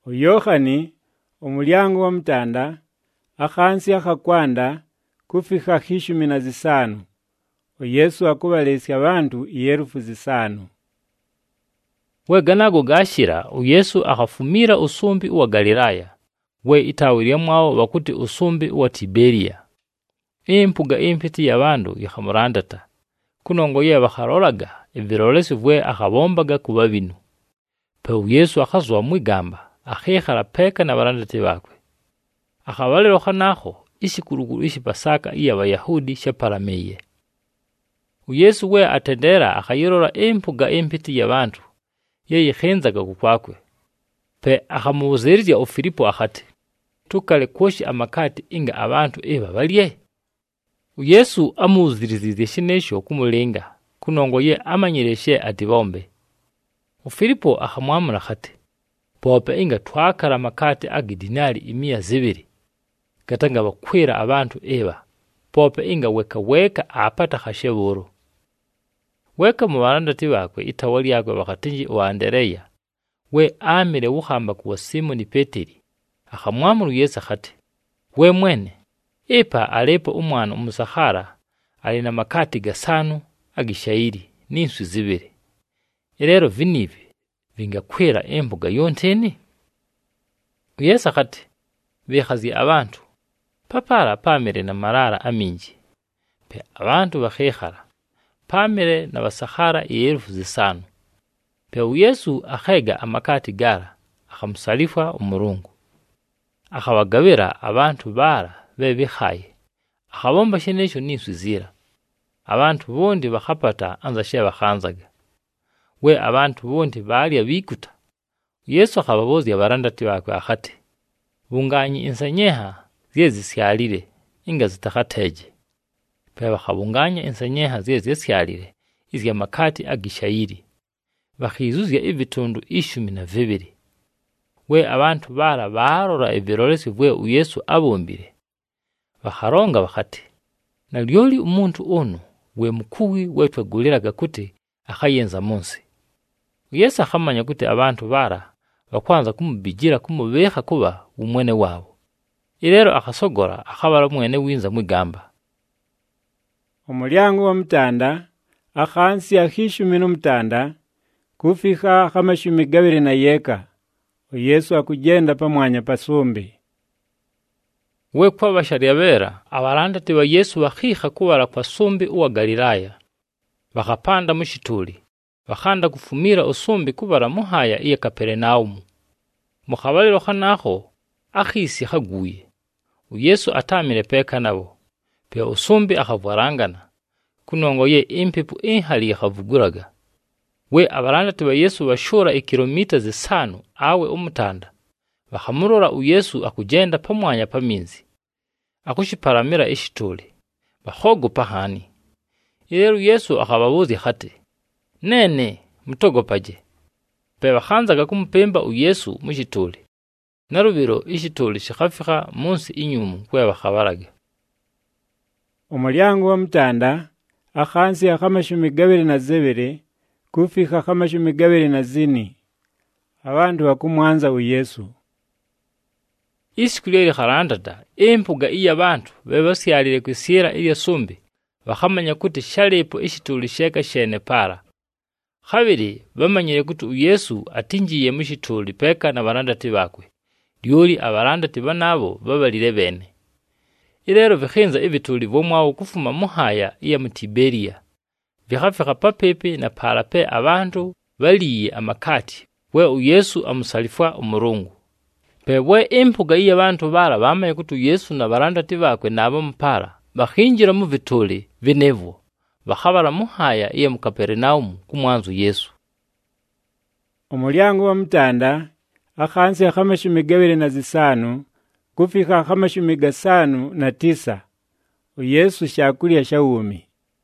Yohani omulyango wa mtanda akhansi akhakwanda kufika 15. Yesu akubalesya abantu 5,000. Weganago gashira Yesu akhafumira usumbi wa Galilaya, we itawirya mwawo bakuti usumbi wa Tiberia. Impuga impiti y'abandu yakhamurandata, kunongoye bakharolaga ebirolesi vwe akhabombaga kuba binu. Pe Yesu akhazwa mwigamba akhekhala peka na barandati bakwe. Akhabalero khanakho isikuruguru isi Pasaka iya Bayahudi shaparameye. Yesu we atendera akhayirora impuga impiti y'abantu yeyikhenzaga kukwakwe. Pe akhamuzerya Filipo akhati, tukale koshi amakati inga abantu balye. Yesu amuzirizizye shinesho kumulenga, kunongoye amanyireshe ati bombe. Filipo akhamwamura khati, pope inga twakara amakati agidinari 200 katanga bakwera abantu pope inga weka apata khasheboro. Weka mubarandati bakwe itawali yakwe bakatinji wa Andereya, we amire wukhamba kuwa Simoni Peteri. Akhamwamuru Yesu khati, we mwene alepo umwana umusahara alina makati gasanu agishayiri n'insu 2. Rero vinivi vingakwera embuga yonteni? Yesu khati, bekhazi abantu papara pamire na marara aminji. Pe abantu bakhekhala pamire na basahara 5,000. Pe Yesu akhega amakati gara akhamusalifa umurungu. Akhabagabira abantu bara bebikhaye. Akhabomba shinesho n'insu 0. Abantu bondi bakhapata anza sheba khanzaga. We abantu bondi balya bikuta. Yesu akhababozya barandati bakwe akhati, bunganyi insanyeha zyezisyalire inga zitakhateje. Pe bakhabunganya insanyeha zyezisyalire izya makati agishayiri. Bakhizuzya ibitundu 12. We abantu bara barora ebirolesi vwe Yesu abombire. Bakharonga bakhati, nalyoli umuntu ono we mukuwi wetwaguliraga kuti akhayenza munsi. Yesu akhamanya kuti abantu bara bakwanza kumubijira kumubekha kuba umwene wabo. Irero akhasogora akhabala mwene winza mwigamba. Omulyango wa mtanda akhansi akhishu mtanda kufika 21. Yesu akujenda pamwanya pasumbi. We kwa basharia bera abarandati ba Yesu bakhikha kubala kwa sumbi uwa Galilaya. Bakhapanda mushituli. Bakhanda kufumira usumbi kubara muhaya iya Kapernaumu. Mukhabaliro khanakho akhisi khaguye. Yesu atamire peka nabo. Pe usumbi akhavwarangana. Kunongoye impipu inhali yakhavuguraga. We abarandati ba Yesu bashora kilomita 5 awe umutanda. Bakhamurora Yesu akujenda pamwanya paminzi. Akushiparamira ishituli. Bakhogo pahani. Irero Yesu akhababuzi khati, nene mutogopaje. Pe bakhanzaga kumupemba Yesu mushituli. Narubiro ishituli shikhafika munsi inyumu kwe bakhabaraga. Omulyango wa mtanda akhansi akhamashumi 2 kufika 24. Abantu bakumwanza Yesu. Isikuleli kharandada empuga iya abantu bebasyalire kwisira iya sumbi. Bakhamanya kuti shalepo ishituli sheka shene para. Khabiri bamanyire kuti Yesu atinjiye mushituli peka na barandati bakwe. Lyoli abarandati banabo babalire bene. Irero vikhenza ibituli bomwawo kufuma muhaya iya Tiberia. Bikhafika papepe na parape abantu baliye amakati we Yesu amusalifwa umurungu. Pewe impuga iya abantu bara bamaye kuti Yesu na barandati bakwe nabo mpara bakhinjira mu vituli vinevo. Bakhabala muhaya iya Kapernaumu kumwanzu Yesu. Omulyango wa mtanda akhansi akhamashumi 25 kufika 59. Yesu shakulya shawumi.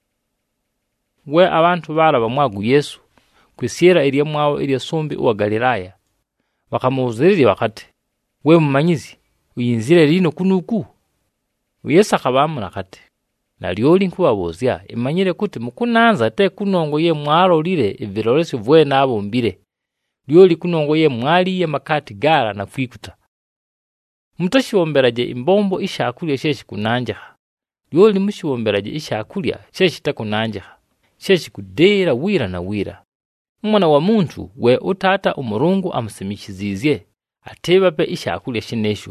We abantu bara bamwagu Yesu kwisira iliya mwawo iliya sumbi uwa Galilaya. Bakamuzirira bakati, we mumanyizi uyinzire lino kunuku. Yesu akhabamura kati, nalyoli nkubabozya imanyire kuti mukunanza te kunongoye mwalolire ebirolesi vwe nabombire. lyoli kunongoye mwaliye makati gala na kwikuta. Mutashiwomberaje imbombo ishakulya sheshi kunanjaha, lyoli mushiwomberaje ishakulya sheshi takunanjaha, sheshi kudera wira na wira. Umwana wa muntu we utata umurungu amusimishizizye ateba pe ishakulya shinesho.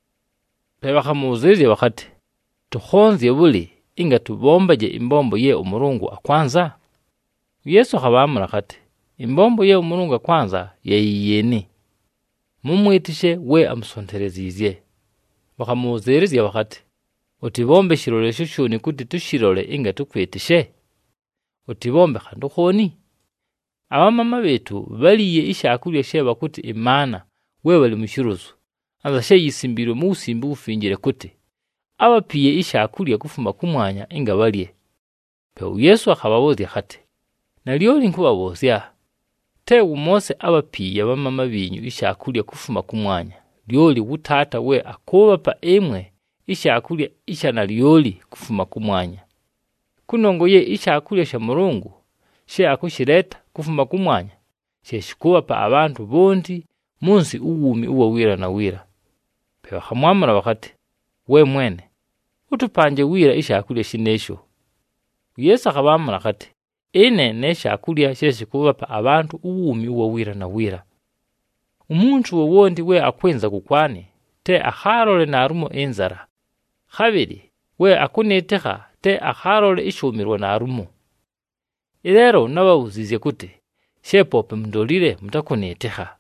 Pe bakamuzizye bakati, tuhonzye buli inga tubombaje imbombo ye umurungu akwanza? Yesu akabamura kati, imbombo ye umurungu akwanza yeyiyeni. Mumwitishe we amusonterezizye. Bakamuzizye bakati, utibombe shirole shushuni kuti tushirole inga tukwitishe. Utibombe khandukhoni. Abamama betu baliye ishakulya sheba kuti imana we bali mushiruzu. Aza sheyisimbirwe mu usimbi ufingire kuti abapiye ishakulya kufuma kumwanya inga balye. Pe Yesu akababozya kati, nalyoli nkubabozya, tewe Mose abapiye abamama binyu ishakulya kufuma kumwanya, lyoli utata we akobapa emwe ishakulya ishana lyoli kufuma kumwanya. Kunongoye ishakulya sha Mulungu she akushireta kufuma kumwanya, she shikubapa abantu bondi munsi uwumi uwa wira na wira. Pe bakamwamura bakati, we mwene utupanje wira ishakulya shinesho. Yesu akabamura kati, ine neshakulya she shikubapa abantu uwumi uwa wira na wira. Umuntu wowondi we akwenza kukwane te akharole narumo enzara. Khabiri we akuneteha te akharole ishumirwa narumo. Ilero nabawuzizye kuti shepope mndolire mutakuneteha.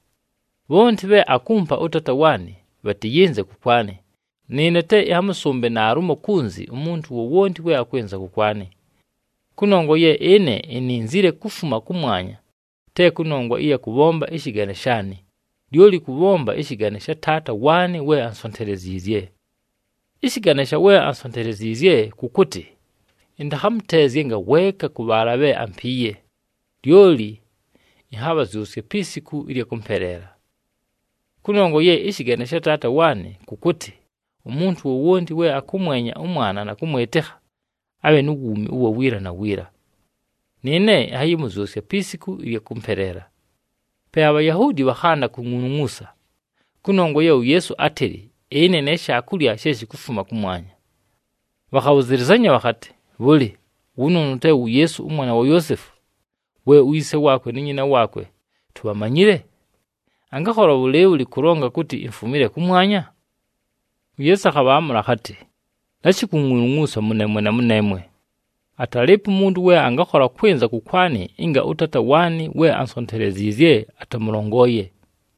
Bonti be akumpa utata wani bati yenze kukwane. Nine te yamusumbe narumo kunzi umuntu wowondi we akwenza kukwane. Kunongo ye ine ininzire kufuma kumwanya. Te kunongo iya kubomba ishigane shani. Lyoli kubomba ishigane sha tata wani we ansonterezizye. Ishigane sha we ansonterezizye kukuti indahamtezye nga weka kubarabe ampiye. Lyoli ihaba zuske pisiku ili kumperera. Kunongo ye ishigane sha tata wani kukuti umuntu wowondi we akumwenya umwana na kumweteha abe n'uwumi uwa wira na wira. Nine hayimuzuske pisiku ili kumperera. Pe Abayahudi bakhanda kungunungusa. Kunongo ye Yesu ateri ine neshakulya sheshi kufuma kumwanya. Bakawuzirizanya bakati, buli ununute Yesu umwana wa Yosefu, we uyise wakwe ninyina wakwe tubamanyire? Angakora buleuli kuronga kuti infumire kumwanya? Yesu akabamura kati, nachikungunungusa munemwe na munemwe. Atalepu mundu we angakora kwenza kukwane inga utata wani we ansonterezizye atamurongoye.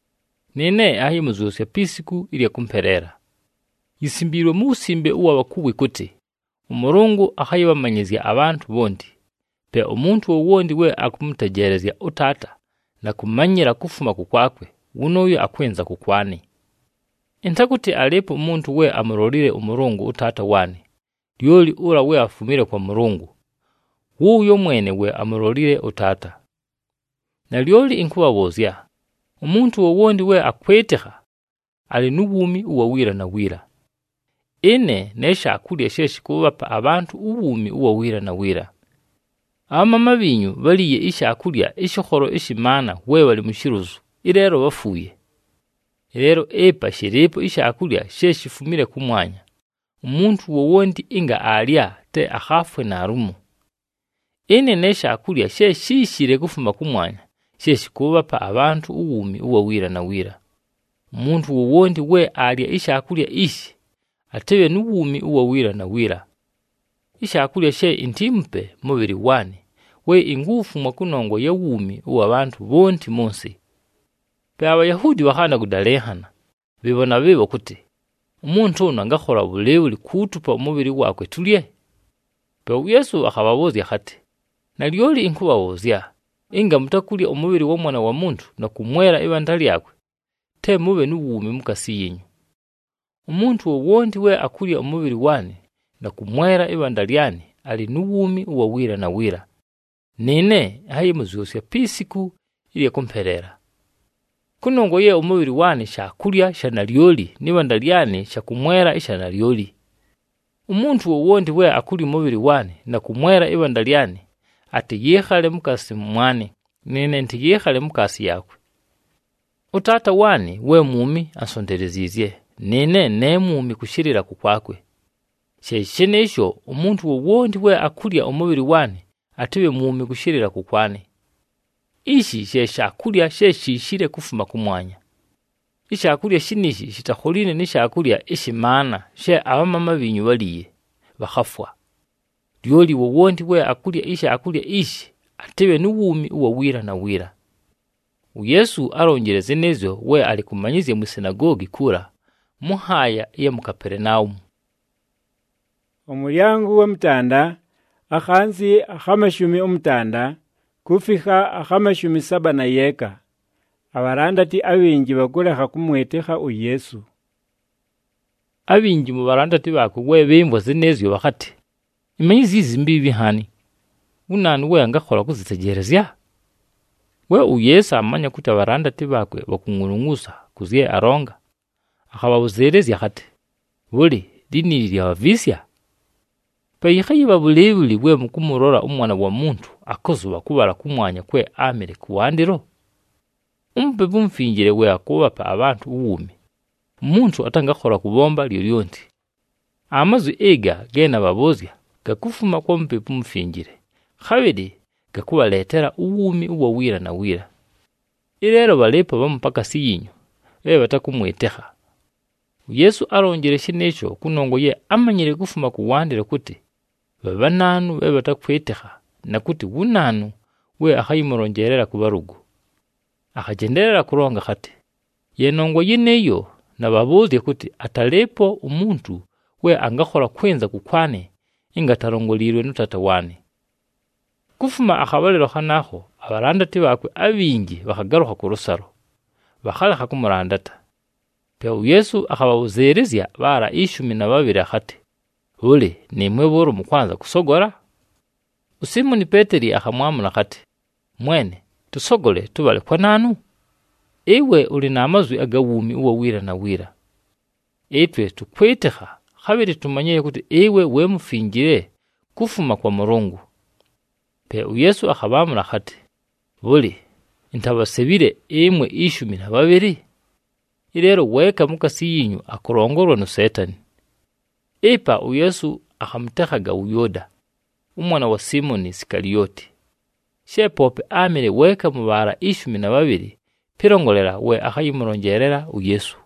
Nine ahimuzuske pisiku ili kumperera. Yisimbirwe mu usimbe uwa bakuwi kuti Umurungu akayibamanyizya abantu bondi. Pe umuntu wowondi we akumtegerezya utata na kumanyira kufuma kukwakwe unoyo akwenza kukwane. Intakuti alepo umuntu we amurolire Umurungu utata wani, lyoli ura we afumire kwa Mulungu, wuyo mwene we amurolire utata. Na lyoli inkubabozya, umuntu wowondi we akweteha ali n'uwumi uwa wira na wira. Ine neshakulya sheshi kubapa abantu uwumi uwa wira na wira. Abamama binyu baliye ishakulya ishokoro ishimana we bali mushiruzu, ilero bafuye. Ilero epa shiripo ishakulya sheshi fumire kumwanya. Umuntu wowondi inga alya te akhafwe narumo. Ine neshakulya sheshishire kufuma kumwanya, sheshi kubapa abantu uwumi uwa wira na wira. Umuntu wowondi we alya ishakulya ishi atebe n'uwumi uwa wira na wira. Ishakulya she intimpe mubiri wani we ingufu mwakunongo ya wumi uwa abantu bonti monsi. Pe Abayahudi bakhanda kudalehana bibona bibo kuti umuntu uno angakhola buleuli kutupa umubiri wakwe tulye. Pe Yesu akababozya kati, nalyoli inkubabozya inga mutakulya umubiri w'omwana wa muntu na kumwera ibanda lyakwe te mube n'uwumi mukasi yenyu. Umuntu wowondi we akulya umubiri wani na kumwera ibanda lyani ali n'uwumi uwa wira na wira. Nine hayimuzuske pisiku ili kumperera. Kunongo ye umubiri wani shakulya shana lyoli n'ibanda lyani shakumwera ishana lyoli. Umuntu wowondi we akulya umubiri wani na kumwera ibanda lyani ati yekhale mukasi mwani, nine nti yekhale mukasi yakwe. Utata wani we mumi ansonderezizye, nene ne mumi kushirira kukwakwe. Shenesho umuntu wowondi we akulya umubiri wani atiwe mumi kushirira kukwane. Ishi shakulya shishire kufuma kumwanya. Ishakulya shinishi shitakhulina ni shakulya ishimana abamama binyu baliye bakhafwa. Lyoli wowondi we akulya ishi atiwe nuwumi uwawira na wira. Yesu arongereze nezo we alikumanyizye mu sinagogi kura muhaya ya mu Kapernaumu. Omulyango w'omutanda akhansi 50 kufika 57 na yeka. Abarandati abingi bakulekha kumwetekha Yesu. Abingi mu barandati bako we bembo zinezyo bakati, imanyizi izimbibi hani unani we angakhola kuzitegerezya. We Yesu amanya kuti abarandati bakwe bakungulungusa kuziye aronga, akhababuzerezya kati, buli dini lyabavisya. Payikhayi babulebuli bwe mukumurora umwana wa muntu akozuba kubala kumwanya kwe amire kuwandiro. Umpepu mfingire we akubapa abantu uwumi. Muntu atangakhola kubomba lyonti. Amazu ega gena babozya gakufuma kwa mpepu mfingire. Khabiri gakubaletera uwumi uwawira na wira. Ilero balepa bamupaka siyinyo batakumwetekha. Yesu arongere shinecho kunongo ye amanyire kufuma kuwandira kuti babananu batakwetekha na kuti wunanu we akhayimurongerera kubarugu. Akhajenderera kuronga khati yenongo yineyo na babuzye kuti atalepo umuntu we angakhola kwenza kukwane ingatarongolirwe n'utata wani. Kufuma akhabalero khanakho abarandati bakwe abingi bakagaruka ku rusaro bakhalakha kumurandata. Peo Yesu akhababuzerezya bara 12 khati, buli nimwe boro mukwanza kusogora. Simoni Peteri akhamwamula khati, mwene tusogole tubale kwa nanu? Ewe uli na amazwi agawumi uwawira na wira. Etwe tukwetekha khabiri tumanyeye kuti ewe we mufingire kufuma kwa Mulungu. Peo Yesu akhabamula khati, buli intabasebire emwe 12. Ilero weka mukasi yinyu akurongorwa no Satani. Epa Yesu akhamtekhaga Yuda, umwana wa Simoni Iskarioti. Shepope amire weka mubara 12 pirongolera we akhayimurongerera Yesu.